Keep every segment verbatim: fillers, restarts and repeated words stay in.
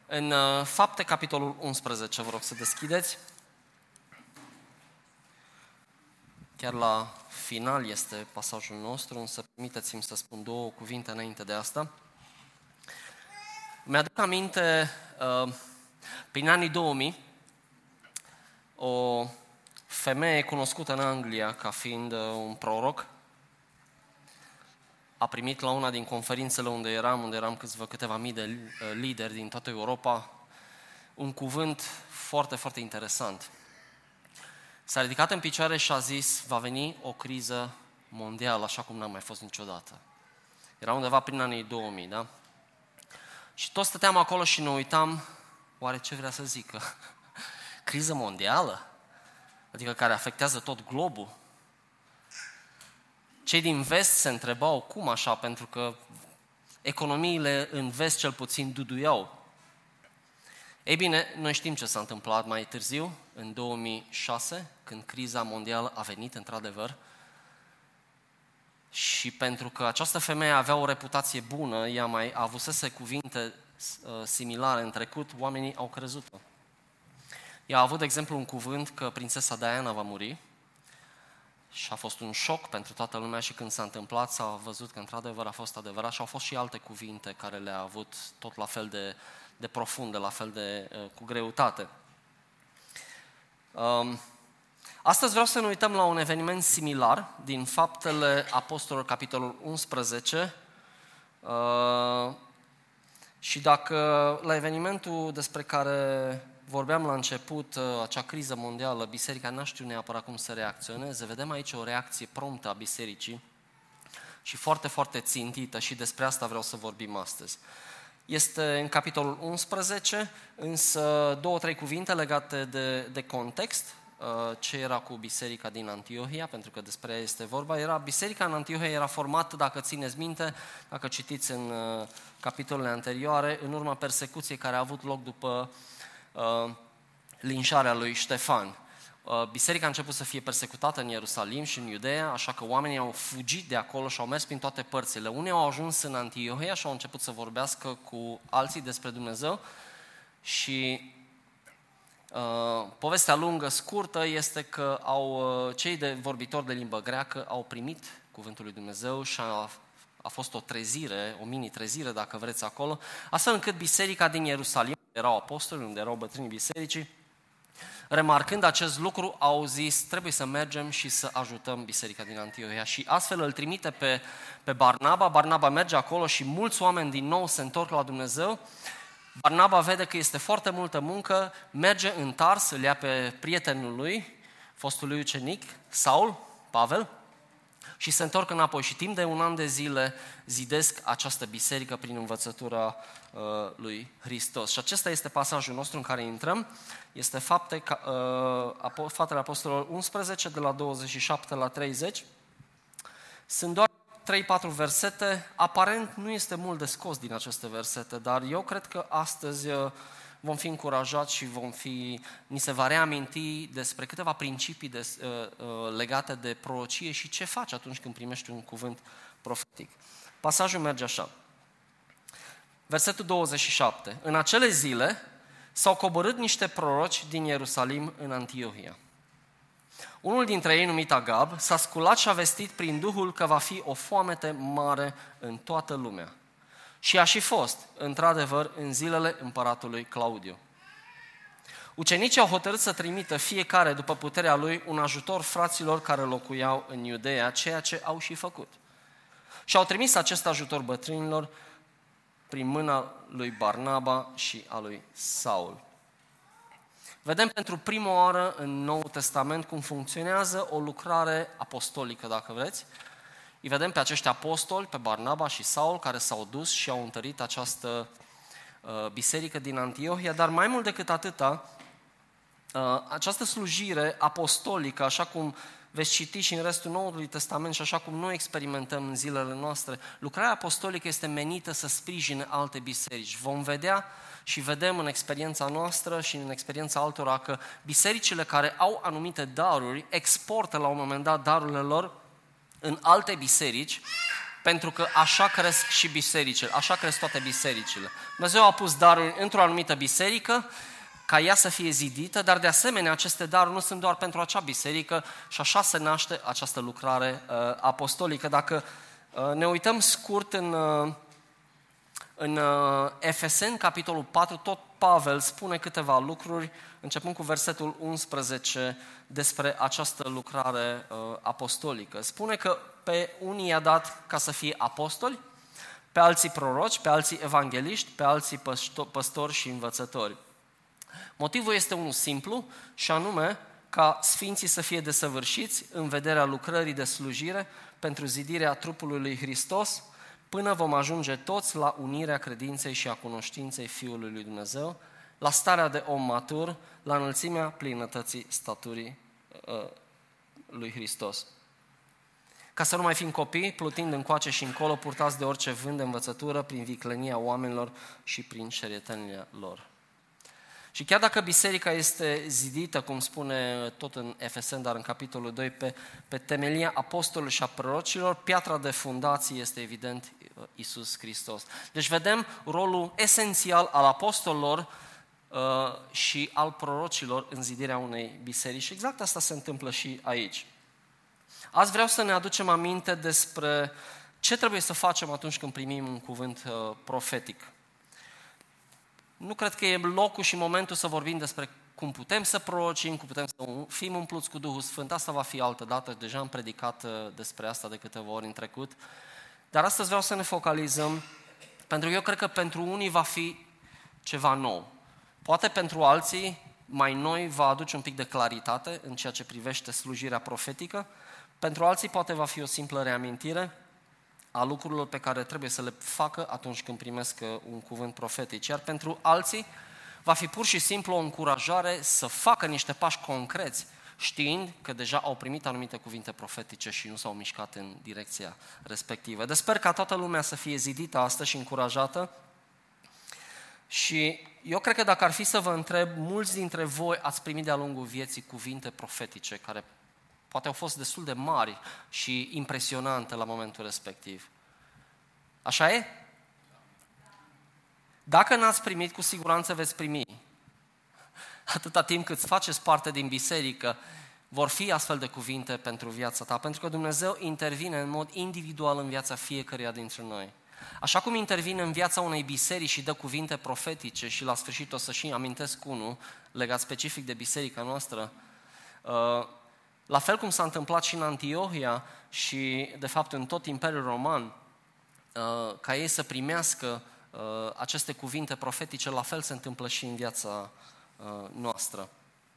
În uh, Fapte, capitolul unsprezece, vă rog să deschideți. Chiar la final este pasajul nostru, însă permiteți-mi să spun două cuvinte înainte de asta. Mi-aduc aminte, uh, prin anii două mii, o femeie cunoscută în Anglia ca fiind uh, un proroc, a primit la una din conferințele unde eram, unde eram câțiva, câteva mii de lideri din toată Europa, un cuvânt foarte, foarte interesant. S-a ridicat în picioare și a zis, va veni o criză mondială, așa cum n-a mai fost niciodată. Era undeva prin anii două mii, da? Și toți stăteam acolo și ne uitam, oare ce vrea să zică? Criză mondială? Adică care afectează tot globul? Cei din vest se întrebau, cum așa? Pentru că economiile în vest cel puțin duduiau. Ei bine, noi știm ce s-a întâmplat mai târziu, în două mii șase, când criza mondială a venit într-adevăr. Și pentru că această femeie avea o reputație bună, ea mai avusese cuvinte similare în trecut, oamenii au crezut-o. Ea a avut, de exemplu, un cuvânt că prințesa Diana va muri și a fost un șoc pentru toată lumea și când s-a întâmplat s-a văzut că într-adevăr a fost adevărat și au fost și alte cuvinte care le-a avut tot la fel de, de profunde, la fel de cu greutate. Um, Astăzi vreau să ne uităm la un eveniment similar din Faptele Apostolilor, capitolul unsprezece. Uh, și dacă la evenimentul despre care vorbeam la început, acea criză mondială, biserica n-a știut neapărat cum să reacționeze, vedem aici o reacție promptă a bisericii și foarte, foarte țintită și despre asta vreau să vorbim astăzi. Este în capitolul unsprezece, însă două, trei cuvinte legate de, de context, ce era cu biserica din Antiohia, pentru că despre ea este vorba. Era, biserica în Antiohia era formată, dacă țineți minte, dacă citiți în capitolele anterioare, în urma persecuției care a avut loc după uh, linșarea lui Ștefan. Uh, biserica a început să fie persecutată în Ierusalim și în Iudeea, așa că oamenii au fugit de acolo și au mers prin toate părțile. Unii au ajuns în Antiohia și au început să vorbească cu alții despre Dumnezeu și Uh, povestea lungă, scurtă, este că au, uh, cei de vorbitori de limbă greacă au primit cuvântul lui Dumnezeu și a, a fost o trezire, o mini-trezire, dacă vreți, acolo, astfel încât biserica din Ierusalim, unde erau apostoli, unde erau bătrânii bisericii, remarcând acest lucru, au zis, trebuie să mergem și să ajutăm biserica din Antiohia. Și astfel îl trimite pe, pe Barnaba, Barnaba merge acolo și mulți oameni din nou se întorc la Dumnezeu. Barnaba vede că este foarte multă muncă, merge în Tars, îl ia pe prietenul lui, fostul lui ucenic, Saul, Pavel, și se întorc înapoi. Și timp de un an de zile zidesc această biserică prin învățătura uh, lui Hristos. Și acesta este pasajul nostru în care intrăm. Este fapte, uh, Faptele Apostolilor unsprezece, de la douăzeci și șapte la treizeci. Sunt doar trei patru versete, aparent nu este mult de scos din aceste versete, dar eu cred că astăzi vom fi încurajați și vom fi, ni se va reaminti despre câteva principii de, uh, legate de prorocie și ce faci atunci când primești un cuvânt profetic. Pasajul merge așa. Versetul douăzeci și șapte. În acele zile s-au coborât niște proroci din Ierusalim în Antiohia. Unul dintre ei, numit Agab, s-a sculat și a vestit prin Duhul că va fi o foamete mare în toată lumea. Și a și fost, într-adevăr, în zilele împăratului Claudiu. Ucenicii au hotărât să trimită fiecare, după puterea lui, un ajutor fraților care locuiau în Iudeea, ceea ce au și făcut. Și au trimis acest ajutor bătrânilor prin mâna lui Barnaba și a lui Saul. Vedem pentru prima oară în Noul Testament cum funcționează o lucrare apostolică, dacă vreți. Îi vedem pe acești apostoli, pe Barnaba și Saul, care s-au dus și au întărit această uh, biserică din Antiohia, dar mai mult decât atâta, uh, această slujire apostolică, așa cum veți citi și în restul Noului Testament și așa cum noi experimentăm în zilele noastre, lucrarea apostolică este menită să sprijine alte biserici. Vom vedea și vedem în experiența noastră și în experiența altora că bisericile care au anumite daruri exportă la un moment dat darurile lor în alte biserici pentru că așa cresc și bisericile, așa cresc toate bisericile. Dumnezeu a pus daruri într-o anumită biserică, ca ea să fie zidită, dar de asemenea aceste daruri nu sunt doar pentru acea biserică și așa se naște această lucrare uh, apostolică. Dacă uh, ne uităm scurt în, uh, în uh, Efeseni, capitolul patru, tot Pavel spune câteva lucruri, începând cu versetul unsprezece, despre această lucrare uh, apostolică. Spune că pe unii i-a dat ca să fie apostoli, pe alții proroci, pe alții evangeliști, pe alții păstori și învățători. Motivul este unul simplu și anume ca sfinții să fie desăvârșiți în vederea lucrării de slujire pentru zidirea trupului lui Hristos, până vom ajunge toți la unirea credinței și a cunoștinței Fiului lui Dumnezeu, la starea de om matur, la înălțimea plinătății staturii uh, lui Hristos. Ca să nu mai fim copii, plutind încoace și încolo, purtați de orice vânt de învățătură, prin viclenia oamenilor și prin șerietănile lor. Și chiar dacă biserica este zidită, cum spune tot în Efeseni, dar în capitolul doi, pe, pe temelia apostolilor și a prorocilor, piatra de fundație este evident Iisus Hristos. Deci vedem rolul esențial al apostolilor uh, și al prorocilor în zidirea unei biserici. Și exact asta se întâmplă și aici. Azi vreau să ne aducem aminte despre ce trebuie să facem atunci când primim un cuvânt uh, profetic. Nu cred că e locul și momentul să vorbim despre cum putem să prorocim, cum putem să fim umpluți cu Duhul Sfânt. Asta va fi altă dată, deja am predicat despre asta de câteva ori în trecut. Dar astăzi vreau să ne focalizăm, pentru că eu cred că pentru unii va fi ceva nou. Poate pentru alții, mai noi, va aduce un pic de claritate în ceea ce privește slujirea profetică. Pentru alții poate va fi o simplă reamintire a lucrurilor pe care trebuie să le facă atunci când primesc un cuvânt profetic. Iar pentru alții va fi pur și simplu o încurajare să facă niște pași concreți, știind că deja au primit anumite cuvinte profetice și nu s-au mișcat în direcția respectivă. Deci sper ca toată lumea să fie zidită astăzi și încurajată. Și eu cred că dacă ar fi să vă întreb, mulți dintre voi ați primit de-a lungul vieții cuvinte profetice care poate au fost destul de mari și impresionante la momentul respectiv. Așa e? Dacă n-ați primit, cu siguranță veți primi. Atâta timp cât faceți parte din biserică, vor fi astfel de cuvinte pentru viața ta, pentru că Dumnezeu intervine în mod individual în viața fiecăruia dintre noi. Așa cum intervine în viața unei biserici și dă cuvinte profetice și la sfârșit o să și amintesc unul legat specific de biserica noastră, uh, la fel cum s-a întâmplat și în Antiohia și, de fapt, în tot Imperiul Roman, ca ei să primească aceste cuvinte profetice, la fel se întâmplă și în viața noastră.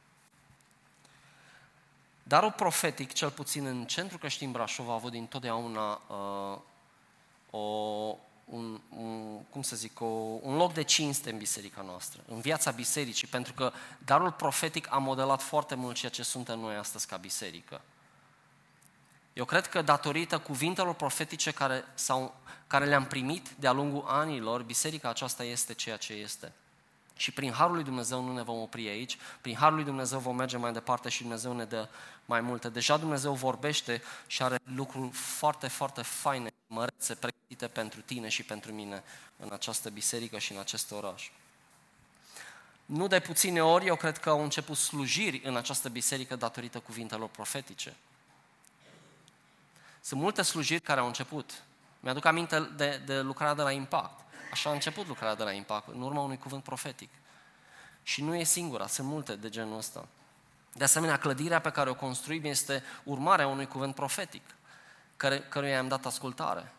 Darul profetic, cel puțin în Centrul Creștin Brașov, a avut dintotdeauna o, un, un, cum să zic, o, un loc de cinste în biserica noastră, în viața bisericii, pentru că darul profetic a modelat foarte mult ceea ce suntem noi astăzi ca biserică. Eu cred că datorită cuvintelor profetice care, sau, care le-am primit de-a lungul anilor, biserica aceasta este ceea ce este. Și prin Harul lui Dumnezeu nu ne vom opri aici, prin Harul lui Dumnezeu vom merge mai departe și Dumnezeu ne dă mai multe. Deja Dumnezeu vorbește și are lucruri foarte, foarte faine, mărețe, pregătite pentru tine și pentru mine în această biserică și în acest oraș. Nu de puține ori, eu cred că au început slujiri în această biserică datorită cuvintelor profetice. Sunt multe slujiri care au început. Mi-aduc aminte de, de lucrarea de la Impact. Așa a început lucrarea de la Impact, în urma unui cuvânt profetic. Și nu e singura, sunt multe de genul ăsta. De asemenea, clădirea pe care o construim este urmarea unui cuvânt profetic, care, căruia i-am dat ascultare.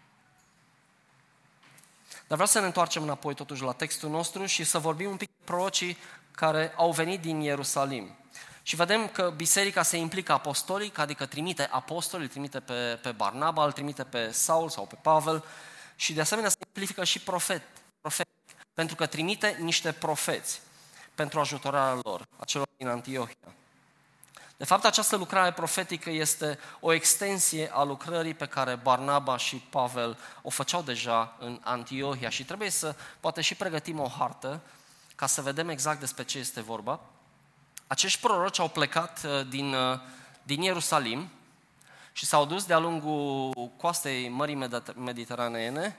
Dar vreau să ne întoarcem înapoi totuși la textul nostru și să vorbim un pic de prorocii care au venit din Ierusalim. Și vedem că biserica se implică apostolic, adică trimite apostoli, îl trimite pe, pe Barnaba, îl trimite pe Saul sau pe Pavel și de asemenea se implică și profet, profet, pentru că trimite niște profeți pentru ajutorarea lor, a celor din Antiohia. De fapt, această lucrare profetică este o extensie a lucrării pe care Barnaba și Pavel o făceau deja în Antiohia și trebuie să, poate și pregătim o hartă ca să vedem exact despre ce este vorba. Acești proroci au plecat din, din Ierusalim și s-au dus de-a lungul coastei Mării Mediteraneene.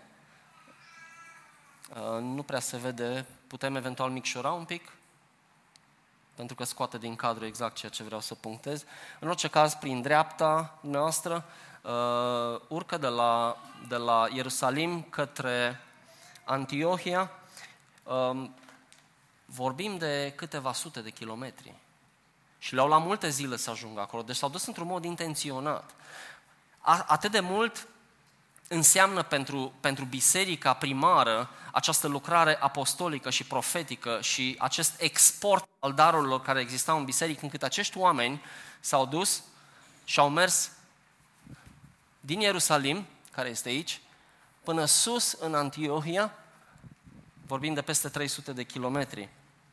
Nu prea se vede, putem eventual micșora un pic, pentru că scoate din cadru exact ceea ce vreau să punctez. În orice caz, prin dreapta noastră, uh, urcă de la, de la Ierusalim către Antiohia. Uh, vorbim de câteva sute de kilometri. Și le-au luat multe zile să ajungă acolo. Deci s-au dus într-un mod intenționat. A, atât de mult înseamnă pentru, pentru biserica primară această lucrare apostolică și profetică și acest export al darurilor care existau în biserică, încât acești oameni s-au dus și au mers din Ierusalim, care este aici, până sus în Antiohia, vorbim de peste trei sute de kilometri.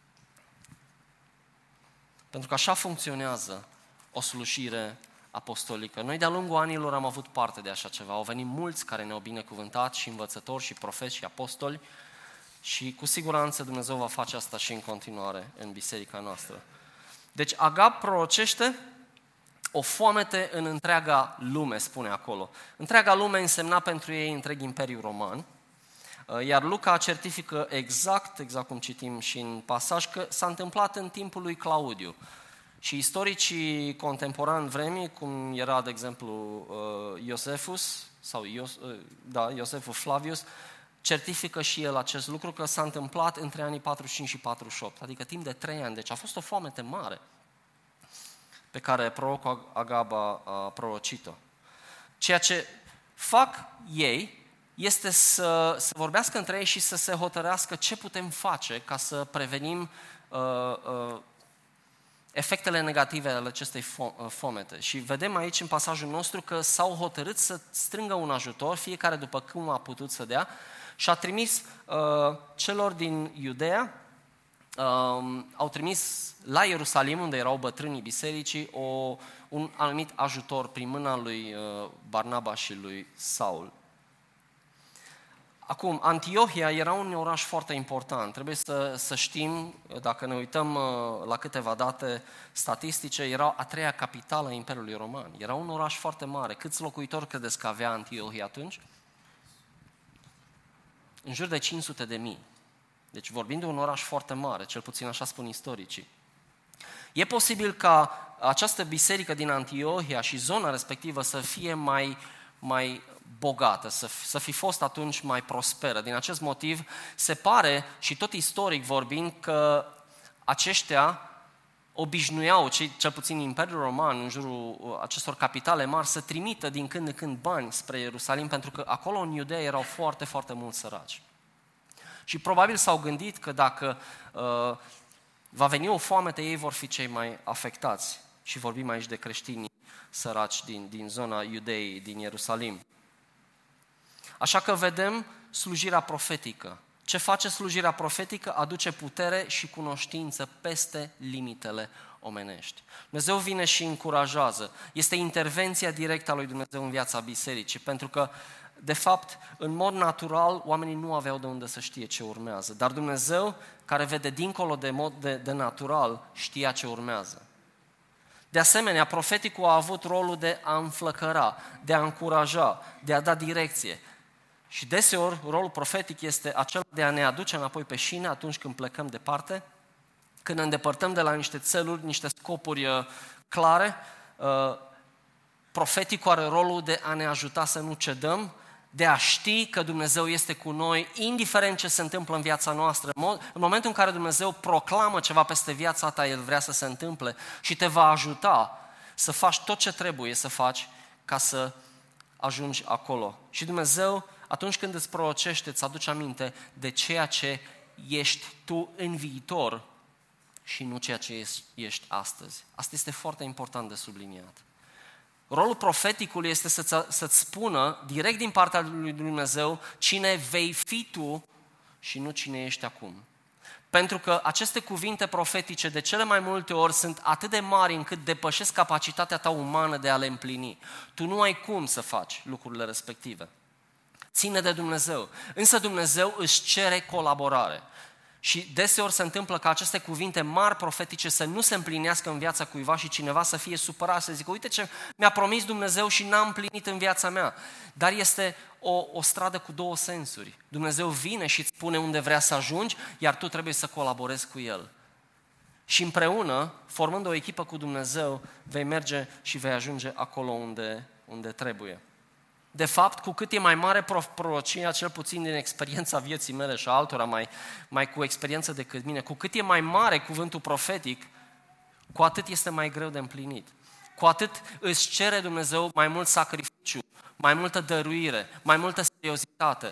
Pentru că așa funcționează o slujire apostolică. Noi de-a lungul anilor am avut parte de așa ceva. Au venit mulți care ne-au binecuvântat, și învățători, și profeți, și apostoli, și cu siguranță Dumnezeu va face asta și în continuare în biserica noastră. Deci Agab prorocește o foamete în întreaga lume, spune acolo. Întreaga lume însemna pentru ei întreg Imperiul Roman, iar Luca certifică exact, exact cum citim și în pasaj, că s-a întâmplat în timpul lui Claudiu. Și istoricii contemporani vremii, cum era, de exemplu, Iosefus, sau Ios, da, Iosefus Flavius, certifică și el acest lucru, că s-a întâmplat între anii patruzeci și cinci și patruzeci și opt, adică timp de trei ani. Deci a fost o foamete mare pe care prorocul Agab a prorocit-o. Ceea ce fac ei este să, să vorbească între ei și să se hotărească ce putem face ca să prevenim uh, uh, efectele negative ale acestei foamete. Și vedem aici în pasajul nostru că s-au hotărât să strângă un ajutor, fiecare după cum a putut să dea, și a trimis uh, celor din Iudeea, uh, au trimis la Ierusalim, unde erau bătrânii bisericii, o, un anumit ajutor prin mâna lui uh, Barnaba și lui Saul. Acum, Antiohia era un oraș foarte important. Trebuie să, să știm, dacă ne uităm la câteva date statistice, era a treia capitală a Imperiului Roman. Era un oraș foarte mare. Câți locuitori credeți că avea Antiohia atunci? În jur de cinci sute de mii. Deci vorbim de un oraș foarte mare, cel puțin așa spun istoricii. E posibil ca această biserică din Antiohia și zona respectivă să fie mai, mai bogată, să, să fi fost atunci mai prosperă. Din acest motiv se pare, și tot istoric vorbind, că aceștia obișnuiau, cel puțin Imperiul Roman, în jurul acestor capitale mari, să trimită din când în când bani spre Ierusalim, pentru că acolo în Iudeea erau foarte, foarte mulți săraci. Și probabil s-au gândit că dacă uh, va veni o foamete, ei vor fi cei mai afectați. Și vorbim aici de creștinii săraci din, din zona Iudeii, din Ierusalim. Așa că vedem slujirea profetică. Ce face slujirea profetică? Aduce putere și cunoștință peste limitele omenești. Dumnezeu vine și încurajează. Este intervenția directă a lui Dumnezeu în viața bisericii, pentru că, de fapt, în mod natural, oamenii nu aveau de unde să știe ce urmează. Dar Dumnezeu, care vede dincolo de mod de, de natural, știa ce urmează. De asemenea, profeticul a avut rolul de a înflăcăra, de a încuraja, de a da direcție. Și deseori, rolul profetic este acela de a ne aduce înapoi pe șine atunci când plecăm departe, când ne îndepărtăm de la niște țeluri, niște scopuri clare. Profeticul are rolul de a ne ajuta să nu cedăm, de a ști că Dumnezeu este cu noi, indiferent ce se întâmplă în viața noastră. În momentul în care Dumnezeu proclamă ceva peste viața ta, El vrea să se întâmple și te va ajuta să faci tot ce trebuie să faci ca să ajungi acolo. Și Dumnezeu, atunci când îți prorocește, îți aduce aminte de ceea ce ești tu în viitor și nu ceea ce ești astăzi. Asta este foarte important de subliniat. Rolul profeticului este să-ți, să-ți spună direct din partea lui Dumnezeu cine vei fi tu și nu cine ești acum. Pentru că aceste cuvinte profetice de cele mai multe ori sunt atât de mari încât depășesc capacitatea ta umană de a le împlini. Tu nu ai cum să faci lucrurile respective. Ține de Dumnezeu. Însă Dumnezeu își cere colaborare. Și deseori se întâmplă ca aceste cuvinte mari profetice să nu se împlinească în viața cuiva și cineva să fie supărat, să zică, uite ce mi-a promis Dumnezeu și n-am împlinit în viața mea. Dar este o, o stradă cu două sensuri. Dumnezeu vine și îți spune unde vrea să ajungi, iar tu trebuie să colaborezi cu El. Și împreună, formând o echipă cu Dumnezeu, vei merge și vei ajunge acolo unde, unde trebuie. De fapt, cu cât e mai mare prorocia, cel puțin din experiența vieții mele și a altora mai, mai cu experiență decât mine, cu cât e mai mare cuvântul profetic, cu atât este mai greu de împlinit. Cu atât îți cere Dumnezeu mai mult sacrificiu, mai multă dăruire, mai multă seriozitate.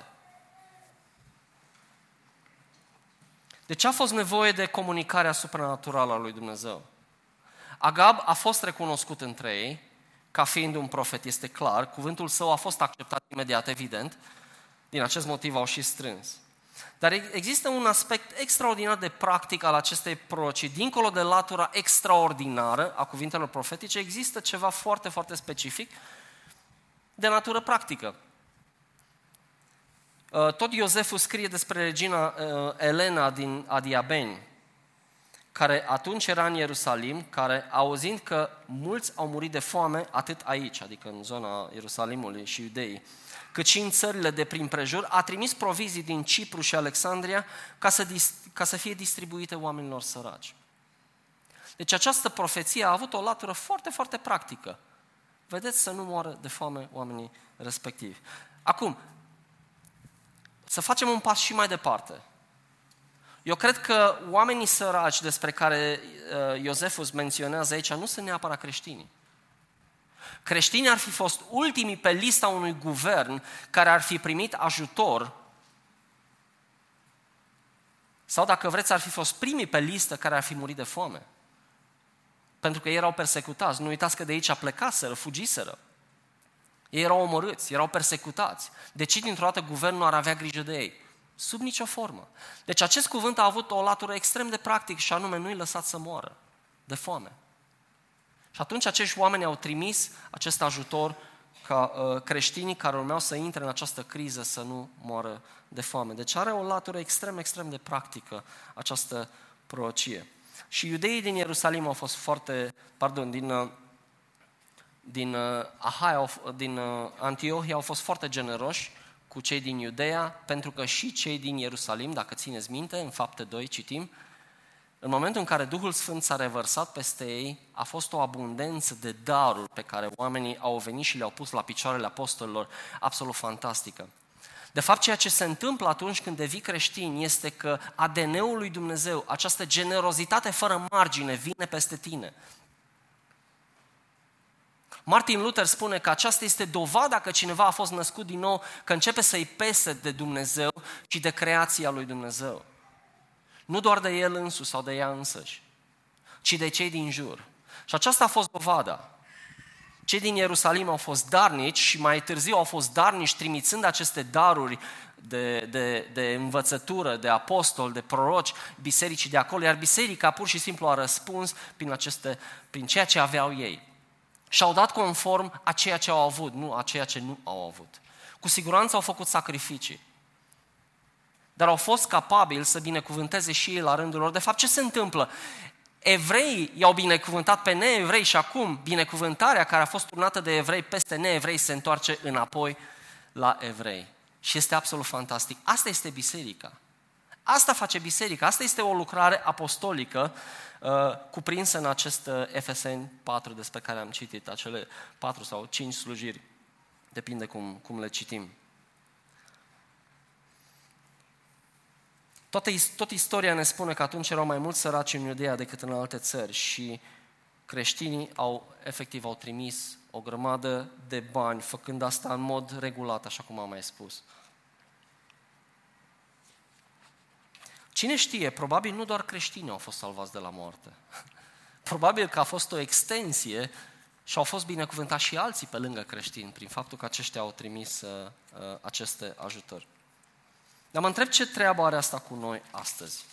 De ce a fost nevoie de comunicarea supranaturală a lui Dumnezeu? Agab a fost recunoscut între ei ca fiind un profet, este clar, cuvântul său a fost acceptat imediat, evident, din acest motiv au și strâns. Dar există un aspect extraordinar de practic al acestei prorocii. Dincolo de latura extraordinară a cuvintelor profetice, există ceva foarte, foarte specific de natură practică. Tot Ioseful scrie despre regina Elena din Adiabeni, care atunci era în Ierusalim, care, auzind că mulți au murit de foame, atât aici, adică în zona Ierusalimului și Iudeii, cât și în țările de prin prejur, a trimis provizii din Cipru și Alexandria ca să, ca să fie distribuite oamenilor săraci. Deci această profeție a avut o latură foarte, foarte practică. Vedeți, să nu moară de foame oamenii respectivi. Acum, să facem un pas și mai departe. Eu cred că oamenii săraci despre care uh, Iosefus menționează aici nu sunt neapărat creștini. Creștinii ar fi fost ultimii pe lista unui guvern care ar fi primit ajutor, sau dacă vreți ar fi fost primii pe listă care ar fi murit de foame. Pentru că ei erau persecutați. Nu uitați că de aici plecaseră, fugiseră. Ei erau omorâți, erau persecutați. Deci dintr-o dată guvernul ar avea grijă de ei. Sub nicio formă. Deci acest cuvânt a avut o latură extrem de practic și anume nu-i lăsat să moară de foame. Și atunci acești oameni au trimis acest ajutor ca uh, creștinii care urmeau să intre în această criză să nu moară de foame. Deci are o latură extrem, extrem de practică această prorocie. Și iudeii din Ierusalim au fost foarte, pardon, din, uh, din uh, Ahaia, din uh, Antiohia au fost foarte generoși cu cei din Iudeea, pentru că și cei din Ierusalim, dacă țineți minte, în Fapte doi citim, în momentul în care Duhul Sfânt s-a revărsat peste ei, a fost o abundență de daruri pe care oamenii au venit și le-au pus la picioarele apostolilor, absolut fantastică. De fapt, ceea ce se întâmplă atunci când devii creștin este că A D N-ul lui Dumnezeu, această generozitate fără margine, vine peste tine. Martin Luther spune că aceasta este dovada că cineva a fost născut din nou, că începe să-i pese de Dumnezeu și de creația lui Dumnezeu. Nu doar de el însuși sau de ea însăși, ci de cei din jur. Și aceasta a fost dovada. Cei din Ierusalim au fost darnici și mai târziu au fost darnici trimițând aceste daruri de, de, de învățătură, de apostoli, de proroci, bisericii de acolo, iar biserica pur și simplu a răspuns prin, aceste, prin ceea ce aveau ei. Și-au dat conform a ceea ce au avut, nu a ceea ce nu au avut. Cu siguranță au făcut sacrificii. Dar au fost capabili să binecuvânteze și ei la rândul lor. De fapt, ce se întâmplă? Evreii i-au binecuvântat pe neevrei și acum binecuvântarea care a fost turnată de evrei peste neevrei se întoarce înapoi la evrei. Și este absolut fantastic. Asta este biserica. Asta face biserica. Asta este o lucrare apostolică uh, cuprinsă în acest uh, Efeseni patru despre care am citit, acele patru sau cinci slujiri. Depinde cum, cum le citim. Toată, tot istoria ne spune că atunci erau mai mulți săraci în Iudeea decât în alte țări și creștinii au, efectiv au trimis o grămadă de bani, făcând asta în mod regulat, așa cum am mai spus. Cine știe, probabil nu doar creștinii au fost salvați de la moarte. Probabil că a fost o extensie și au fost binecuvântați și alții pe lângă creștini, prin faptul că aceștia au trimis uh, aceste ajutori. Dar mă întreb ce treabă are asta cu noi astăzi.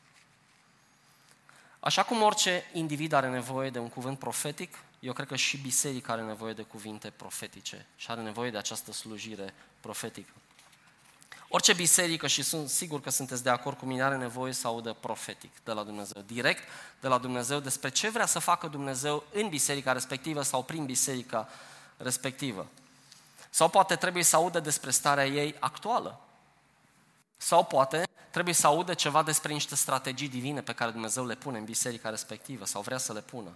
Așa cum orice individ are nevoie de un cuvânt profetic, eu cred că și biserica are nevoie de cuvinte profetice și are nevoie de această slujire profetică. Orice biserică, și sunt sigur că sunteți de acord cu mine, are nevoie să audă profetic de la Dumnezeu, direct de la Dumnezeu, despre ce vrea să facă Dumnezeu în biserica respectivă sau prin biserica respectivă. Sau poate trebuie să audă despre starea ei actuală. Sau poate trebuie să audă ceva despre niște strategii divine pe care Dumnezeu le pune în biserica respectivă sau vrea să le pună.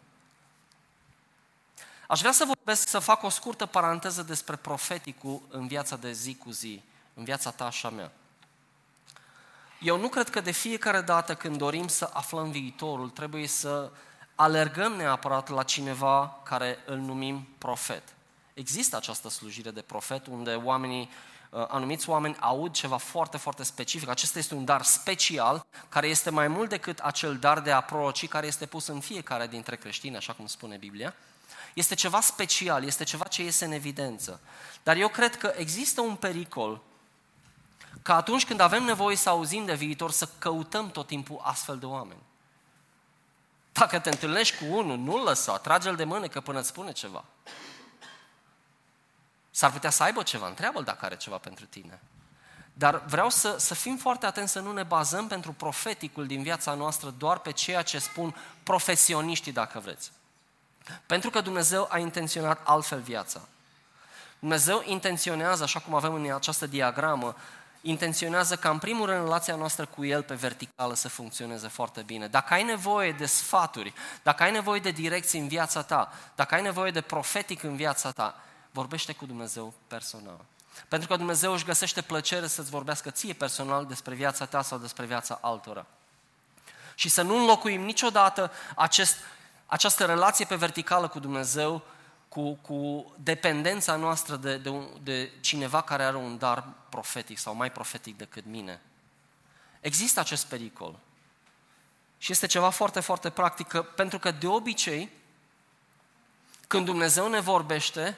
Aș vrea să vorbesc, să fac o scurtă paranteză despre profeticul în viața de zi cu zi, în viața ta și a mea. Eu nu cred că de fiecare dată când dorim să aflăm viitorul, trebuie să alergăm neapărat la cineva care îl numim profet. Există această slujire de profet unde oamenii, anumiți oameni aud ceva foarte, foarte specific. Acesta este un dar special care este mai mult decât acel dar de a proroci care este pus în fiecare dintre creștini, așa cum spune Biblia. Este ceva special, este ceva ce iese în evidență. Dar eu cred că există un pericol că atunci când avem nevoie să auzim de viitor, să căutăm tot timpul astfel de oameni. Dacă te întâlnești cu unul, nu-l lăsa, trage-l de mânecă până îți spune ceva. S-ar putea să aibă ceva, întreabă-l dacă are ceva pentru tine. Dar vreau să, să fim foarte atenți să nu ne bazăm pentru profeticul din viața noastră doar pe ceea ce spun profesioniștii, dacă vreți. Pentru că Dumnezeu a intenționat altfel viața. Dumnezeu intenționează, așa cum avem în această diagramă, intenționează ca în primul rând relația noastră cu El pe verticală să funcționeze foarte bine. Dacă ai nevoie de sfaturi, dacă ai nevoie de direcții în viața ta, dacă ai nevoie de profetic în viața ta, vorbește cu Dumnezeu personal. Pentru că Dumnezeu își găsește plăcere să-ți vorbească ție personal despre viața ta sau despre viața altora. Și să nu înlocuim niciodată acest, această relație pe verticală cu Dumnezeu cu, cu dependența noastră de, de, de cineva care are un dar profetic sau mai profetic decât mine. Există acest pericol. Și este ceva foarte, foarte practic, că, pentru că de obicei, când Dumnezeu ne vorbește,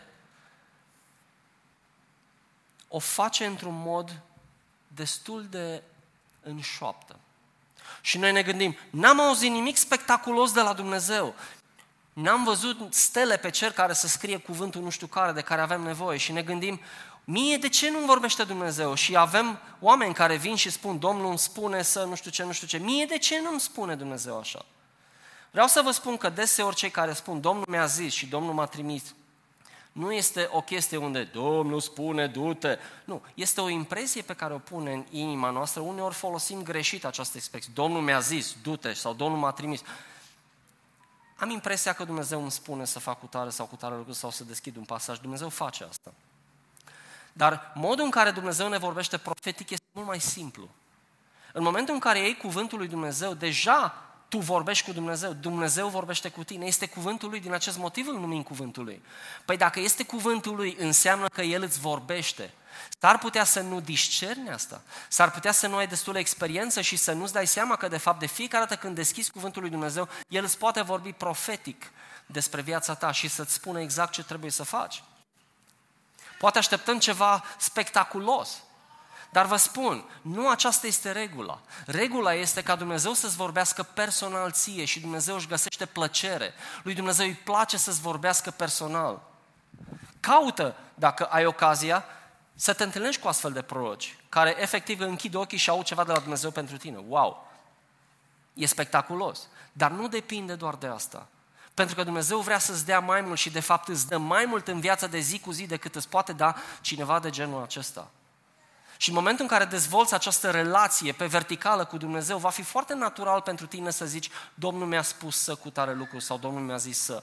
o face într-un mod destul de în șoaptă. Și noi ne gândim, n-am auzit nimic spectaculos de la Dumnezeu, n-am văzut stele pe cer care să scrie cuvântul nu știu care de care avem nevoie și ne gândim, mie de ce nu vorbește Dumnezeu? Și avem oameni care vin și spun, Domnul îmi spune să nu știu ce, nu știu ce, mie de ce nu îmi spune Dumnezeu așa? Vreau să vă spun că deseori cei care spun, Domnul mi-a zis și Domnul m-a trimis, nu este o chestie unde Domnul spune, du-te. Nu, este o impresie pe care o pune în inima noastră. Uneori folosim greșit această expresie. Domnul mi-a zis, du-te, sau Domnul m-a trimis. Am impresia că Dumnezeu îmi spune să fac cu tare sau cu tare lucru sau să deschid un pasaj. Dumnezeu face asta. Dar modul în care Dumnezeu ne vorbește profetic este mult mai simplu. În momentul în care iei cuvântul lui Dumnezeu, deja tu vorbești cu Dumnezeu, Dumnezeu vorbește cu tine. Este cuvântul lui, din acest motiv îl numim cuvântul lui. Păi dacă este cuvântul lui, înseamnă că el îți vorbește. S-ar putea să nu discerni asta. S-ar putea să nu ai destulă experiență și să nu-ți dai seama că de fapt de fiecare dată când deschizi cuvântul lui Dumnezeu, el îți poate vorbi profetic despre viața ta și să-ți spună exact ce trebuie să faci. Poate așteptăm ceva spectaculos. Dar vă spun, nu aceasta este regula. Regula este ca Dumnezeu să-ți vorbească personal ție și Dumnezeu își găsește plăcere. Lui Dumnezeu îi place să-ți vorbească personal. Caută, dacă ai ocazia, să te întâlnești cu astfel de proroci, care efectiv închid ochii și au ceva de la Dumnezeu pentru tine. Wow! E spectaculos. Dar nu depinde doar de asta. Pentru că Dumnezeu vrea să-ți dea mai mult și de fapt îți dă mai mult în viața de zi cu zi decât îți poate da cineva de genul acesta. Și în momentul în care dezvolți această relație pe verticală cu Dumnezeu, va fi foarte natural pentru tine să zici, Domnul mi-a spus să cu tare lucru sau Domnul mi-a zis să.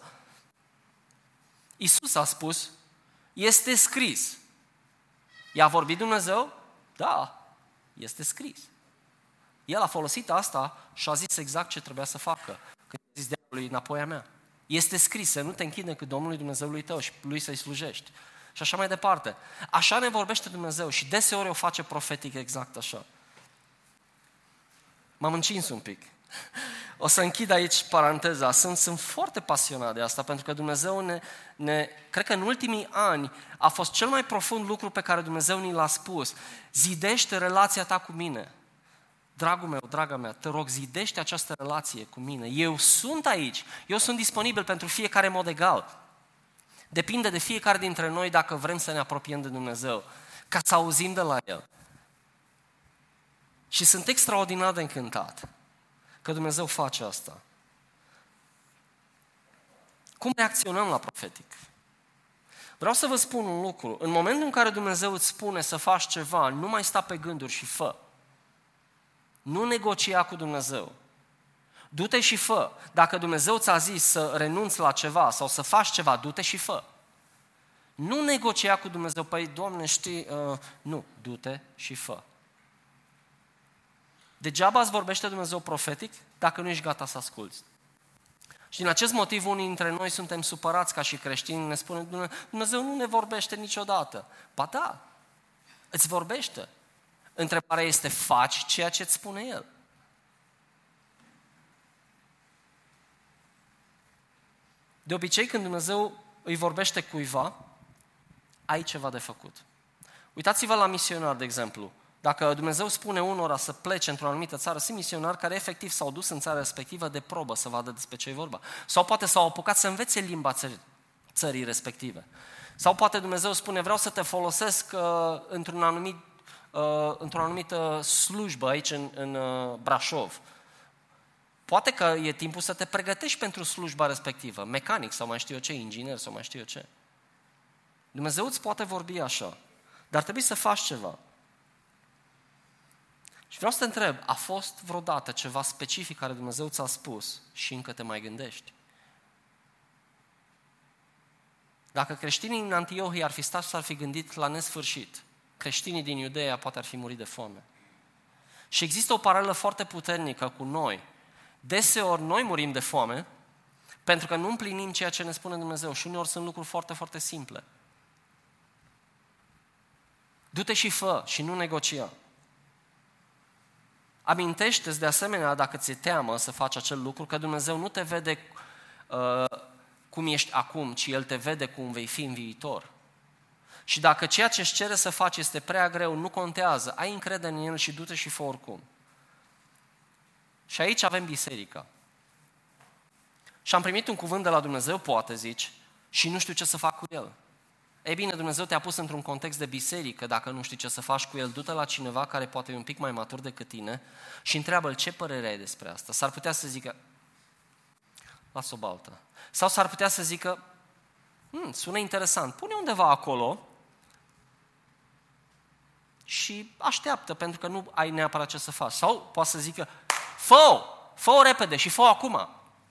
Iisus a spus, este scris. I-a vorbit Dumnezeu? Da, este scris. El a folosit asta și a zis exact ce trebuia să facă. Când a zis diavolului, înapoi a mea. Este scris, să nu te închide decât Domnului Dumnezeului tău și lui să-i slujești. Și așa mai departe. Așa ne vorbește Dumnezeu și deseori o face profetic exact așa. M-am încins un pic. O să închid aici paranteza. Sunt, sunt foarte pasionat de asta pentru că Dumnezeu ne, ne... Cred că în ultimii ani a fost cel mai profund lucru pe care Dumnezeu ni l-a spus. Zidește relația ta cu mine. Dragul meu, draga mea, te rog, zidește această relație cu mine. Eu sunt aici. Eu sunt disponibil pentru fiecare mod egal. Depinde de fiecare dintre noi dacă vrem să ne apropiem de Dumnezeu, ca să auzim de la El. Și sunt extraordinar de încântat că Dumnezeu face asta. Cum reacționăm la profetic? Vreau să vă spun un lucru. În momentul în care Dumnezeu îți spune să faci ceva, nu mai sta pe gânduri și fă. Nu negocia cu Dumnezeu. Du-te și fă. Dacă Dumnezeu ți-a zis să renunți la ceva sau să faci ceva, du-te și fă. Nu negocia cu Dumnezeu. Păi, Doamne, știi, uh, nu, du-te și fă. Degeaba îți vorbește Dumnezeu profetic dacă nu ești gata să asculți. Și din acest motiv unii dintre noi suntem supărați ca și creștini, ne spune Dumnezeu nu ne vorbește niciodată. Ba da, îți vorbește. Întrebarea este, faci ceea ce îți spune El. De obicei, când Dumnezeu îi vorbește cuiva, ai ceva de făcut. Uitați-vă la misionari, de exemplu. Dacă Dumnezeu spune unora să plece într-o anumită țară, sunt misionari care efectiv s-au dus în țara respectivă de probă să vadă despre ce e vorba. Sau poate s-au apucat să învețe limba țării, țării respective. Sau poate Dumnezeu spune, vreau să te folosesc uh, într-un anumit, uh, într-o anumită slujbă aici în, în uh, Brașov. Poate că e timpul să te pregătești pentru slujba respectivă, mecanic sau mai știu eu ce, inginer sau mai știu eu ce. Dumnezeu îți poate vorbi așa, dar trebuie să faci ceva. Și vreau să te întreb, a fost vreodată ceva specific care Dumnezeu ți-a spus și încă te mai gândești? Dacă creștinii din Antiohia ar fi stat și s-ar fi gândit la nesfârșit, creștinii din Iudeea poate ar fi murit de foame. Și există o paralelă foarte puternică cu noi. Deseori noi murim de foame pentru că nu împlinim ceea ce ne spune Dumnezeu și uneori sunt lucruri foarte, foarte simple. Du-te și fă și nu negocia. Amintește-ți de asemenea, dacă ți-e teamă să faci acel lucru, că Dumnezeu nu te vede uh, cum ești acum, ci El te vede cum vei fi în viitor. Și dacă ceea ce își cere să faci este prea greu, nu contează, ai încredere în El și du-te și fă oricum. Și aici avem biserica. Și am primit un cuvânt de la Dumnezeu, poate zici, și nu știu ce să fac cu el. Ei bine, Dumnezeu te-a pus într-un context de biserică, dacă nu știi ce să faci cu el, du-te la cineva care poate e un pic mai matur decât tine și întreabă-l ce părere ai despre asta. S-ar putea să zică, las-o baltă. Sau s-ar putea să zică, hm, sună interesant, pune undeva acolo și așteaptă, pentru că nu ai neapărat ce să faci. Sau poate să zică, fă-o, fă-o repede și fă-o acum.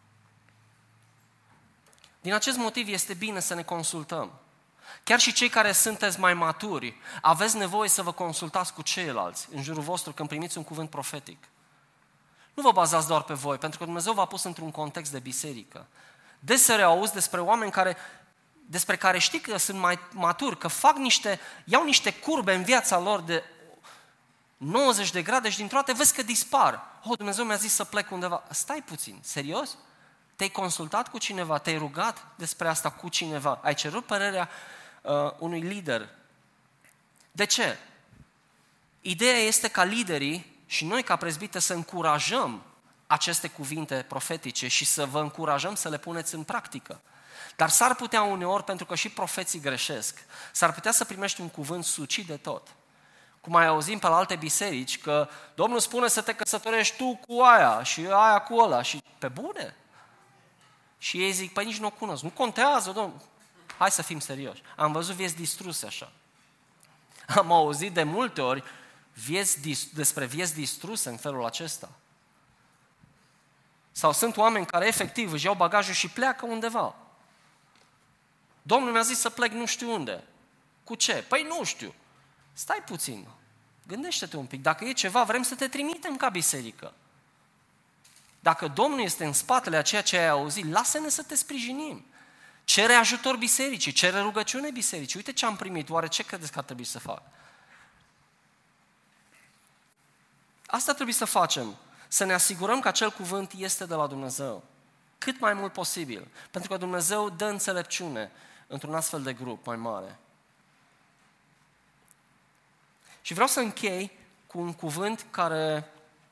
Din acest motiv este bine să ne consultăm. Chiar și cei care sunteți mai maturi, aveți nevoie să vă consultați cu ceilalți în jurul vostru când primiți un cuvânt profetic. Nu vă bazați doar pe voi, pentru că Dumnezeu v-a pus într-un context de biserică. Deseori auzi despre oameni care, despre care știi că sunt mai maturi, că fac niște, iau niște curbe în viața lor de nouăzeci de grade și dintr-o dată vezi că dispar. Oh, Dumnezeu mi-a zis să plec undeva. Stai puțin, serios? Te-ai consultat cu cineva? Te-ai rugat despre asta cu cineva? Ai cerut părerea uh, unui lider? De ce? Ideea este ca liderii și noi ca prezbiteri să încurajăm aceste cuvinte profetice și să vă încurajăm să le puneți în practică. Dar s-ar putea uneori, pentru că și profeții greșesc, s-ar putea să primești un cuvânt sucit de tot. Cum mai auzim pe la alte biserici, că Domnul spune să te căsătorești tu cu aia și aia cu ăla și pe bune. Și ei zic, păi nici nu o cunosc. Nu contează, Domnul. Hai să fim serioși. Am văzut vieți distruse așa. Am auzit de multe ori vieți, despre vieți distruse în felul acesta. Sau sunt oameni care efectiv își iau bagajul și pleacă undeva. Domnul mi-a zis să plec nu știu unde. Cu ce? Păi nu știu. Stai puțin. Gândește-te un pic. Dacă e ceva, vrem să te trimitem ca biserică. Dacă Domnul este în spatele a ceea ce ai auzit, lasă-ne să te sprijinim. Cere ajutor bisericii, cere rugăciune bisericii. Uite ce am primit, oare ce credeți că ar trebui să fac? Asta trebuie să facem, să ne asigurăm că acel cuvânt este de la Dumnezeu. Cât mai mult posibil. Pentru că Dumnezeu dă înțelepciune într-un astfel de grup mai mare. Și vreau să închei cu un cuvânt care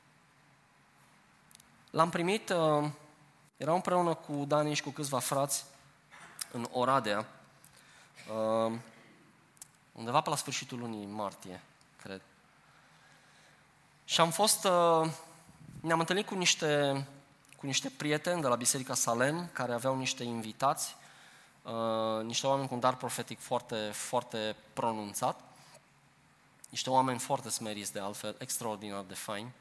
l-am primit, uh, erau împreună cu Dani și cu câțiva frați în Oradea, uh, undeva pe la sfârșitul lunii martie, cred. Și am fost, uh, ne-am întâlnit cu niște, cu niște prieteni de la Biserica Salem, care aveau niște invitați, uh, niște oameni cu un dar profetic foarte, foarte pronunțat, niște oameni foarte smeriți de altfel, extraordinar de faini.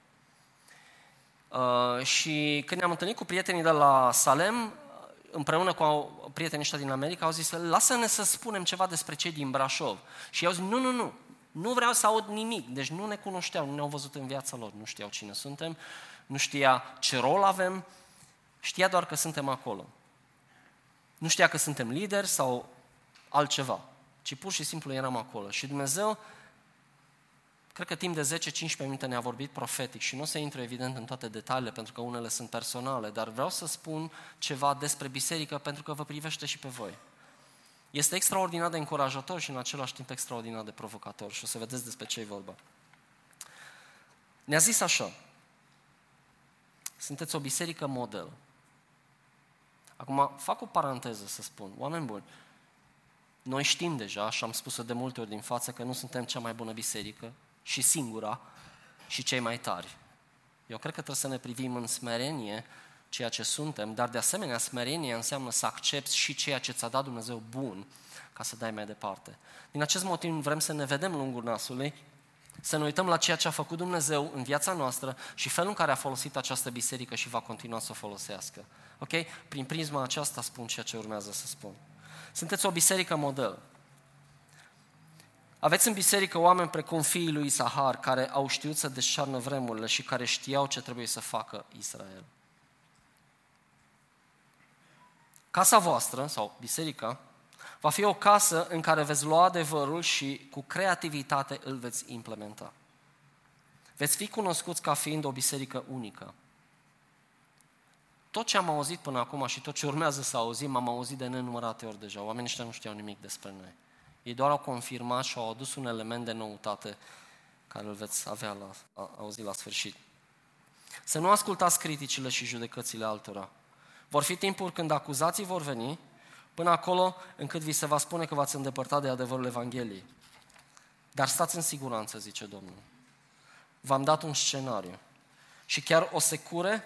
Uh, și când ne-am întâlnit cu prietenii de la Salem, împreună cu prietenii ăștia din America, au zis, lasă-ne să spunem ceva despre cei din Brașov. Și eu zic, nu, nu, nu, nu vreau să aud nimic. Deci nu ne cunoșteau, nu ne-au văzut în viața lor, nu știau cine suntem, nu știa ce rol avem, știa doar că suntem acolo. Nu știa că suntem lideri sau altceva, ci pur și simplu eram acolo. Și Dumnezeu, cred că timp de zece-cincisprezece minute ne-a vorbit profetic și nu o să intru evident în toate detaliile, pentru că unele sunt personale, dar vreau să spun ceva despre biserică, pentru că vă privește și pe voi. Este extraordinar de încurajator și în același timp extraordinar de provocator și o să vedeți despre ce e vorba. Ne-a zis așa, sunteți o biserică model. Acum fac o paranteză să spun, oameni buni, noi știm deja și am spus-o de multe ori din față că nu suntem cea mai bună biserică și singura și cei mai tari. Eu cred că trebuie să ne privim în smerenie ceea ce suntem, dar de asemenea smerenie înseamnă să accepți și ceea ce ți-a dat Dumnezeu bun ca să dai mai departe. Din acest motiv vrem să ne vedem lungul nasului, să ne uităm la ceea ce a făcut Dumnezeu în viața noastră și felul în care a folosit această biserică și va continua să o folosească. Ok? Prin prisma aceasta spun ceea ce urmează să spun. Sunteți o biserică model. Aveți în biserică oameni precum fiii lui Isahar, care au știut să deșarnă vremurile și care știau ce trebuie să facă Israel. Casa voastră, sau biserica, va fi o casă în care veți lua adevărul și cu creativitate îl veți implementa. Veți fi cunoscuți ca fiind o biserică unică. Tot ce am auzit până acum și tot ce urmează să auzim, am auzit de nenumărate ori deja. Oamenii ăștia nu știau nimic despre noi. Ei doar au confirmat și au adus un element de noutate care îl veți avea la, a, auzi la sfârșit. Să nu ascultați criticile și judecățile altora. Vor fi timpuri când acuzații vor veni, până acolo încât vi se va spune că v-ați îndepărtat de adevărul Evangheliei. Dar stați în siguranță, zice Domnul. V-am dat un scenariu și chiar o secure.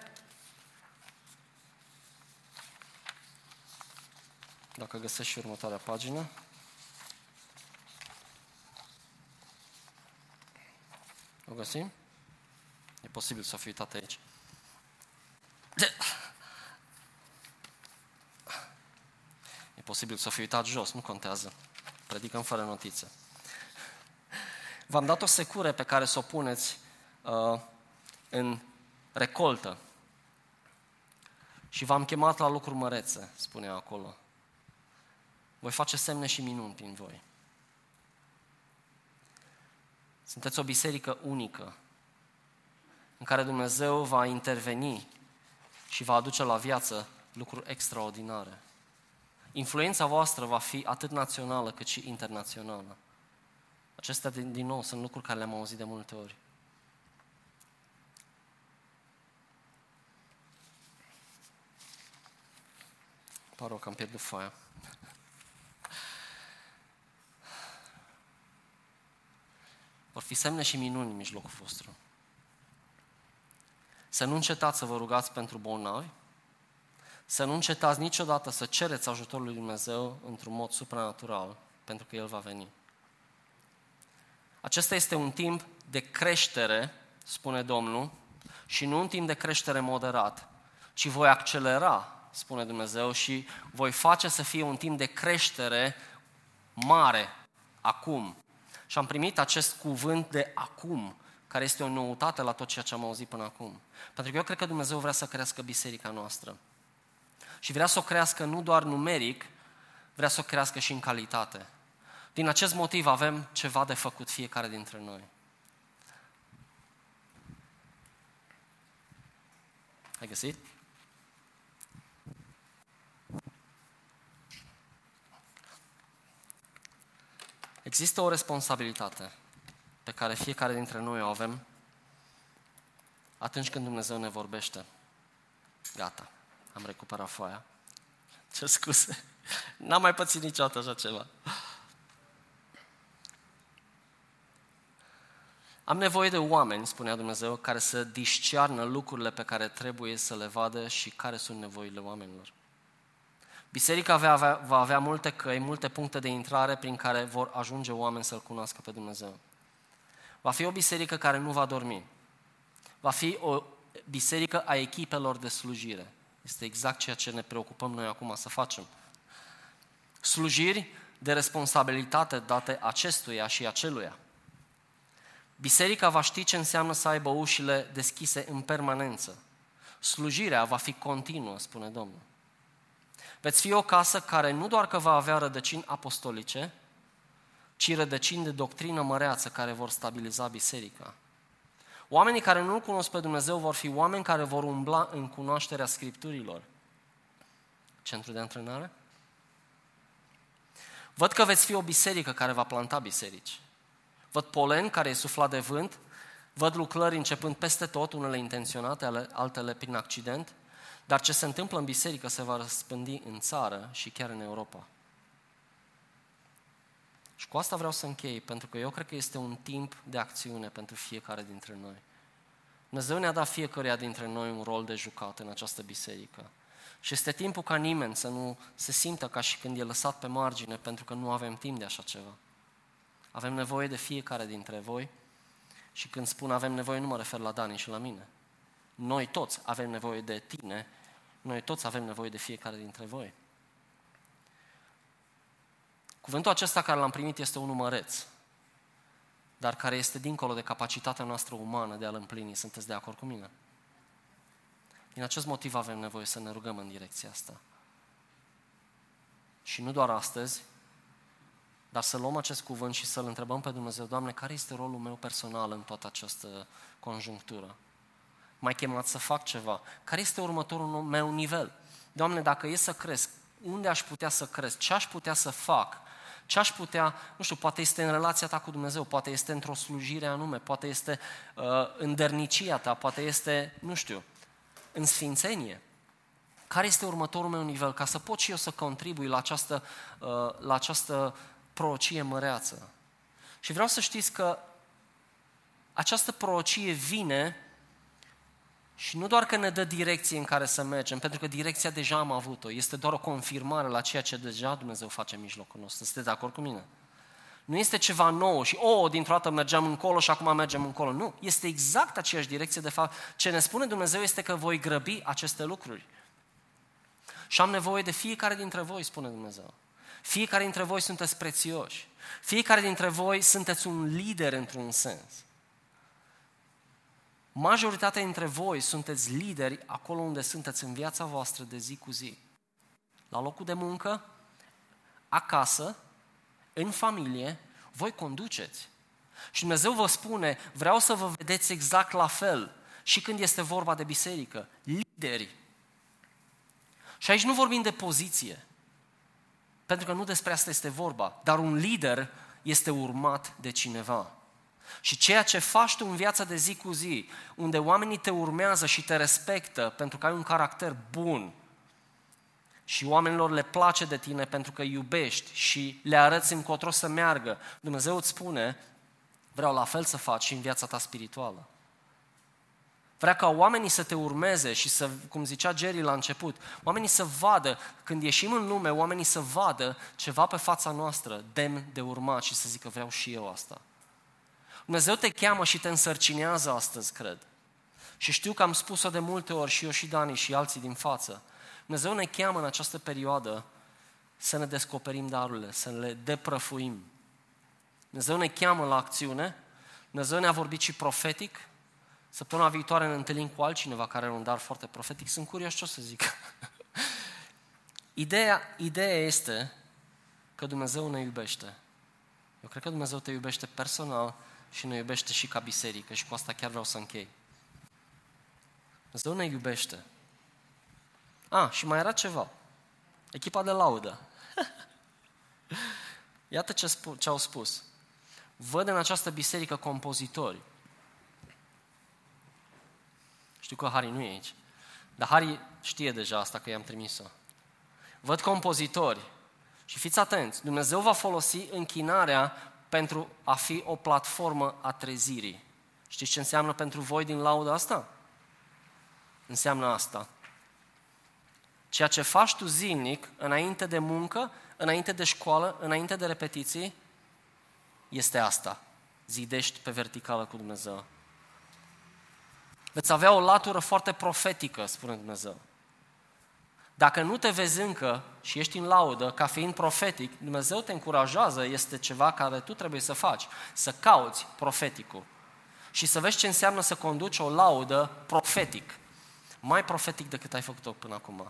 Dacă găsești și următoarea pagină. O găsim? E posibil să fi uitat aici. E posibil să fi uitat jos, nu contează. Predicăm fără notițe. V-am dat o secură pe care să o puneți uh, în recoltă. Și v-am chemat la lucruri mărețe, spunea acolo. Voi face semne și minuni prin voi. Sunteți o biserică unică în care Dumnezeu va interveni și va aduce la viață lucruri extraordinare. Influența voastră va fi atât națională cât și internațională. Acestea, din, din nou, sunt lucruri care le-am auzit de multe ori. Pare că am pierdut foaia. Vor fi semne și minuni în mijlocul vostru. Să nu încetați să vă rugați pentru bolnavi, să nu încetați niciodată să cereți ajutorul lui Dumnezeu într-un mod supranatural, pentru că El va veni. Acesta este un timp de creștere, spune Domnul, și nu un timp de creștere moderat, ci voi accelera, spune Dumnezeu, și voi face să fie un timp de creștere mare, acum. Și am primit acest cuvânt de acum, care este o noutate la tot ceea ce am auzit până acum. Pentru că eu cred că Dumnezeu vrea să crească biserica noastră. Și vrea să o crească nu doar numeric, vrea să o crească și în calitate. Din acest motiv avem ceva de făcut fiecare dintre noi. Ai găsit? Există o responsabilitate pe care fiecare dintre noi o avem atunci când Dumnezeu ne vorbește. Gata, am recuperat foaia. Ce scuze, n-am mai pățit niciodată așa ceva. Am nevoie de oameni, spunea Dumnezeu, care să discearnă lucrurile pe care trebuie să le vadă și care sunt nevoile oamenilor. Biserica va avea, va avea multe căi, multe puncte de intrare prin care vor ajunge oameni să-L cunoască pe Dumnezeu. Va fi o biserică care nu va dormi. Va fi o biserică a echipelor de slujire. Este exact ceea ce ne preocupăm noi acum să facem. Slujiri de responsabilitate date acestuia și aceluia. Biserica va ști ce înseamnă să aibă ușile deschise în permanență. Slujirea va fi continuă, spune Domnul. Veți fi o casă care nu doar că va avea rădăcini apostolice, ci rădăcini de doctrină măreață care vor stabiliza biserica. Oamenii care nu-L cunosc pe Dumnezeu vor fi oameni care vor umbla în cunoașterea Scripturilor. Centru de antrenare? Văd că veți fi o biserică care va planta biserici. Văd polen care e suflat de vânt, văd lucrări începând peste tot, unele intenționate, altele prin accident, dar ce se întâmplă în biserică se va răspândi în țară și chiar în Europa. Și cu asta vreau să închei, pentru că eu cred că este un timp de acțiune pentru fiecare dintre noi. Dumnezeu ne-a dat fiecăruia dintre noi un rol de jucat în această biserică. Și este timpul ca nimeni să nu se simtă ca și când e lăsat pe margine, pentru că nu avem timp de așa ceva. Avem nevoie de fiecare dintre voi și când spun avem nevoie, nu mă refer la Dani și la mine. Noi toți avem nevoie de tine, noi toți avem nevoie de fiecare dintre voi. Cuvântul acesta care l-am primit este unul măreț, dar care este dincolo de capacitatea noastră umană de a-l împlini. Sunteți de acord cu mine? Din acest motiv avem nevoie să ne rugăm în direcția asta. Și nu doar astăzi, dar să luăm acest cuvânt și să-L întrebăm pe Dumnezeu, Doamne, care este rolul meu personal în toată această conjunctură? M-ai chemat să fac ceva. Care este următorul meu nivel? Doamne, dacă e să cresc, unde aș putea să cresc? Ce aș putea să fac? Ce aș putea, nu știu, poate este în relația ta cu Dumnezeu, poate este într-o slujire anume, poate este uh, în dărnicia ta, poate este, nu știu, în sfințenie. Care este următorul meu nivel? Ca să pot și eu să contribui la această, uh, la această prorocie măreață. Și vreau să știți că această prorocie vine și nu doar că ne dă direcție în care să mergem, pentru că direcția deja am avut-o, este doar o confirmare la ceea ce deja Dumnezeu face în mijlocul nostru. Sunteți de acord cu mine? Nu este ceva nou și, oh, dintr-o dată mergeam încolo și acum mergem încolo. Nu, este exact aceeași direcție. De fapt, ce ne spune Dumnezeu este că voi grăbi aceste lucruri. Și am nevoie de fiecare dintre voi, spune Dumnezeu. Fiecare dintre voi sunteți prețioși. Fiecare dintre voi sunteți un lider într-un sens. Majoritatea dintre voi sunteți lideri acolo unde sunteți în viața voastră de zi cu zi. La locul de muncă, acasă, în familie, voi conduceți. Și Dumnezeu vă spune, vreau să vă vedeți exact la fel. Și când este vorba de biserică, lideri. Și aici nu vorbim de poziție, pentru că nu despre asta este vorba, dar un lider este urmat de cineva. Și ceea ce faci tu în viața de zi cu zi, unde oamenii te urmează și te respectă pentru că ai un caracter bun și oamenilor le place de tine pentru că îi iubești și le arăți încotro să meargă, Dumnezeu îți spune, vreau la fel să faci și în viața ta spirituală. Vrea ca oamenii să te urmeze și să, cum zicea Jerry la început, oamenii să vadă, când ieșim în lume, oamenii să vadă ceva pe fața noastră, demn de urmat și să zică vreau și eu asta. Dumnezeu te cheamă și te însărcinează astăzi, cred. Și știu că am spus-o de multe ori și eu și Dani și alții din față. Dumnezeu ne cheamă în această perioadă să ne descoperim darurile, să le deprăfuim. Dumnezeu ne cheamă la acțiune, Dumnezeu ne-a vorbit și profetic. Săptămâna viitoare ne întâlnim cu altcineva care are un dar foarte profetic. Sunt curios ce o să zic. Ideea, ideea este că Dumnezeu ne iubește. Eu cred că Dumnezeu te iubește personal și ne iubește și ca biserică și cu asta chiar vreau să închei. Dumnezeu ne iubește. A, și mai era ceva. Echipa de laudă. Iată ce, spu- ce au spus. Văd în această biserică compozitori. Știu că Harry nu e aici, dar Harry știe deja asta că i-am trimis-o. Văd compozitori și fiți atenți, Dumnezeu va folosi închinarea pentru a fi o platformă a trezirii. Știți ce înseamnă pentru voi din laudă asta? Înseamnă asta. Ceea ce faci tu zilnic, înainte de muncă, înainte de școală, înainte de repetiții, este asta. Zidești pe verticală cu Dumnezeu. Veți avea o latură foarte profetică, spune Dumnezeu. Dacă nu te vezi încă și ești în laudă ca fiind profetic, Dumnezeu te încurajează, este ceva care tu trebuie să faci, să cauți profeticul și să vezi ce înseamnă să conduci o laudă profetic. Mai profetic decât ai făcut-o până acum.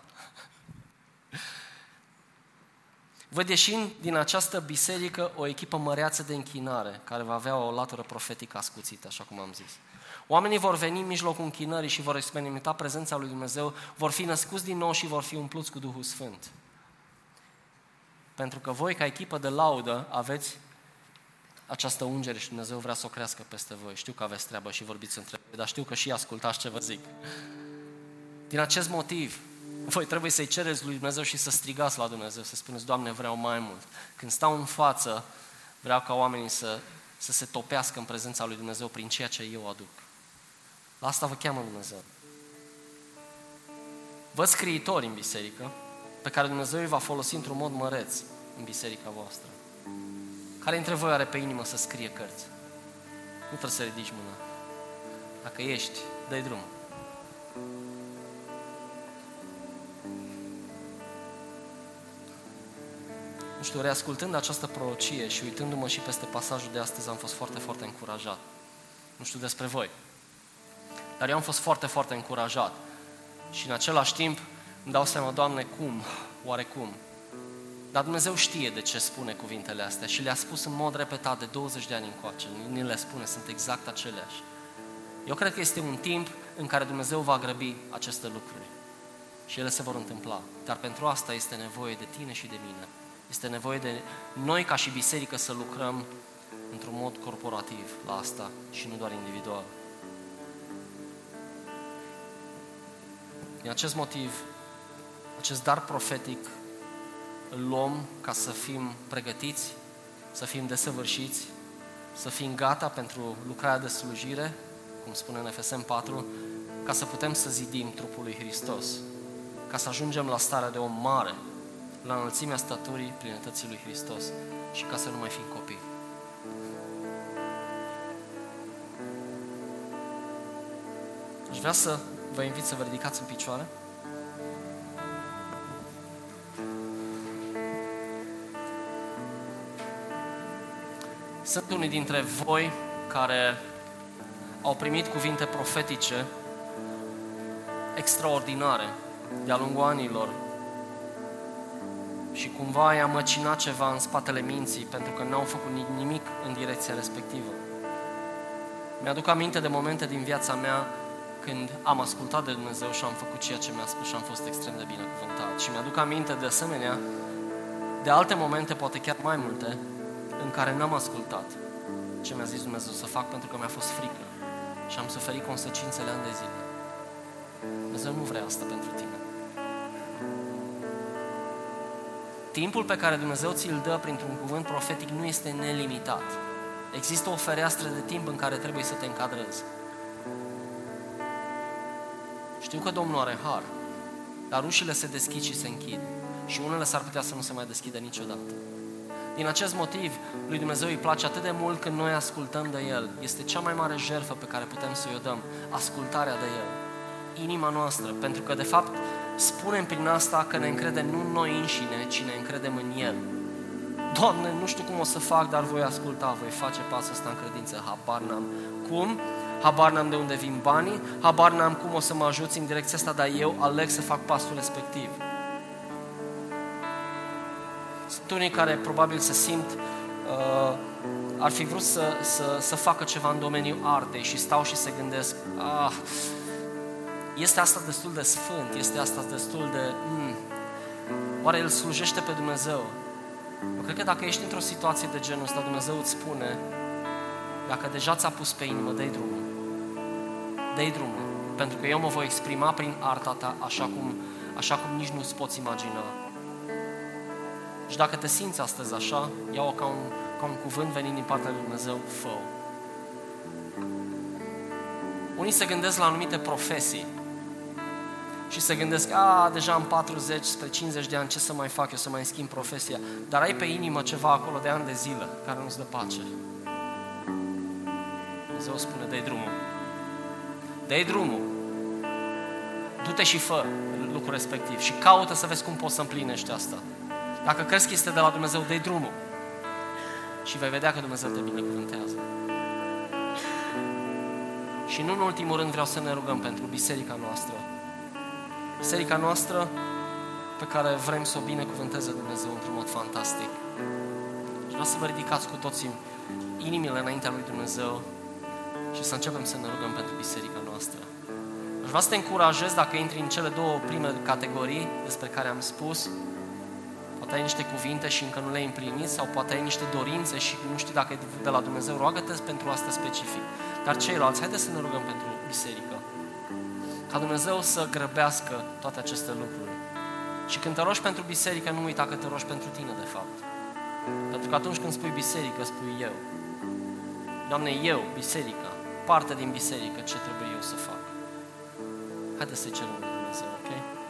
Văd ieșind din această biserică o echipă măreață de închinare, care va avea o latură profetică ascuțită, așa cum am zis. Oamenii vor veni în mijlocul închinării și vor experimenta prezența lui Dumnezeu, vor fi născuți din nou și vor fi umpluți cu Duhul Sfânt. Pentru că voi, ca echipă de laudă, aveți această ungere și Dumnezeu vrea să o crească peste voi. Știu că aveți treabă și vorbiți între voi, dar știu că și ascultați ce vă zic. Din acest motiv, voi trebuie să-i cereți lui Dumnezeu și să strigați la Dumnezeu, să spuneți, Doamne, vreau mai mult. Când stau în față, vreau ca oamenii să, să se topească în prezența lui Dumnezeu prin ceea ce eu aduc. La asta vă cheamă Dumnezeu. Văd scriitori în biserică, pe care Dumnezeu îi va folosi într-un mod măreț în biserica voastră. Care dintre voi are pe inimă să scrie cărți? Nu trebuie să ridici mâna. Dacă ești, dă-i drumul. Nu știu, reascultând această prorocie și uitându-mă și peste pasajul de astăzi, am fost foarte, foarte încurajat. Nu știu despre voi, dar eu am fost foarte, foarte încurajat. Și în același timp îmi dau seama, Doamne, cum, oarecum. Dar Dumnezeu știe de ce spune cuvintele astea și le-a spus în mod repetat de douăzeci de ani încoace. Ni le spune, sunt exact aceleași. Eu cred că este un timp în care Dumnezeu va grăbi aceste lucruri și ele se vor întâmpla. Dar pentru asta este nevoie de tine și de mine. Este nevoie de noi ca și biserică să lucrăm într-un mod corporativ la asta și nu doar individual. Din acest motiv, acest dar profetic îl luăm ca să fim pregătiți, să fim desăvârșiți, să fim gata pentru lucrarea de slujire, cum spune în Efeseni patru, ca să putem să zidim trupul lui Hristos, ca să ajungem la starea de om mare, la înălțimea staturii plinătății lui Hristos și ca să nu mai fim copii. Aș vrea să vă invit să vă ridicați în picioare. Sunt unii dintre voi care au primit cuvinte profetice extraordinare de-a lungul anilor și cumva i-a măcinat ceva în spatele minții pentru că n-au făcut nimic în direcția respectivă. Mi-aduc aminte de momente din viața mea când am ascultat de Dumnezeu și am făcut ceea ce mi-a spus și am fost extrem de binecuvântat. Și mi-aduc aminte de asemenea de alte momente, poate chiar mai multe, în care n-am ascultat ce mi-a zis Dumnezeu să fac pentru că mi-a fost frică și am suferit consecințele ani de zile. Dumnezeu nu vrea asta pentru tine. Timpul pe care Dumnezeu ți-l dă printr-un cuvânt profetic nu este nelimitat. Există o fereastră de timp în care trebuie să te încadrezi. Știu că Domnul are har, dar ușile se deschid și se închid și unele s-ar putea să nu se mai deschidă niciodată. Din acest motiv, lui Dumnezeu îi place atât de mult când noi ascultăm de El. Este cea mai mare jertfă pe care putem să-i o dăm, ascultarea de El. Inima noastră, pentru că de fapt spunem prin asta că ne încredem nu în noi înșine, ci ne încredem în El. Doamne, nu știu cum o să fac, dar voi asculta, voi face pasul ăsta în credință, habar n-am. Cum? Habar n-am de unde vin banii, habar n-am cum o să mă ajuți în direcția asta, dar eu aleg să fac pasul respectiv. Sunt unii care probabil se simt, uh, ar fi vrut să, să, să facă ceva în domeniul artei și stau și se gândesc, ah, este asta destul de sfânt, este asta destul de... Mm, oare el slujește pe Dumnezeu? Eu cred că dacă ești într-o situație de genul ăsta, Dumnezeu îți spune, dacă deja ți-a pus pe inimă, dă-i drumul. Dă-i drumul. Pentru că eu mă voi exprima prin arta ta așa cum, așa cum nici nu-ți poți imagina. Și dacă te simți astăzi așa, ia-o ca un, ca un cuvânt venind din partea lui Dumnezeu, fă-o. Unii se gândesc la anumite profesii și se gândesc, a, deja am patruzeci spre cincizeci de ani, ce să mai fac eu, să mai schimb profesia? Dar ai pe inimă ceva acolo de ani de zile care nu-ți dă pace. Dumnezeu spune, dă-i drumul. Dă-i drumul. Du-te și fă lucrul respectiv și caută să vezi cum poți să împlinești asta. Dacă crezi că este de la Dumnezeu, dă-i drumul. Și vei vedea că Dumnezeu te binecuvântează. Și nu în ultimul rând vreau să ne rugăm pentru biserica noastră. Biserica noastră pe care vrem să o binecuvânteze Dumnezeu într-un mod fantastic. Și vreau să vă ridicați cu toții inimile înaintea lui Dumnezeu și să începem să ne rugăm pentru biserica noastră. Aș vrea să te încurajez dacă intri în cele două prime categorii despre care am spus. Poate ai niște cuvinte și încă nu le-ai împlinit sau poate ai niște dorințe și nu știi dacă e de la Dumnezeu. Roagă-te pentru asta specific. Dar ceilalți, haideți să ne rugăm pentru biserică. Ca Dumnezeu să grăbească toate aceste lucruri. Și când te rogi pentru biserică, nu uita că te rogi pentru tine, de fapt. Pentru că atunci când spui biserică, spui eu. Doamne, eu, biserica, parte din biserică, ce trebuie eu să fac? Haideți să-i cerem.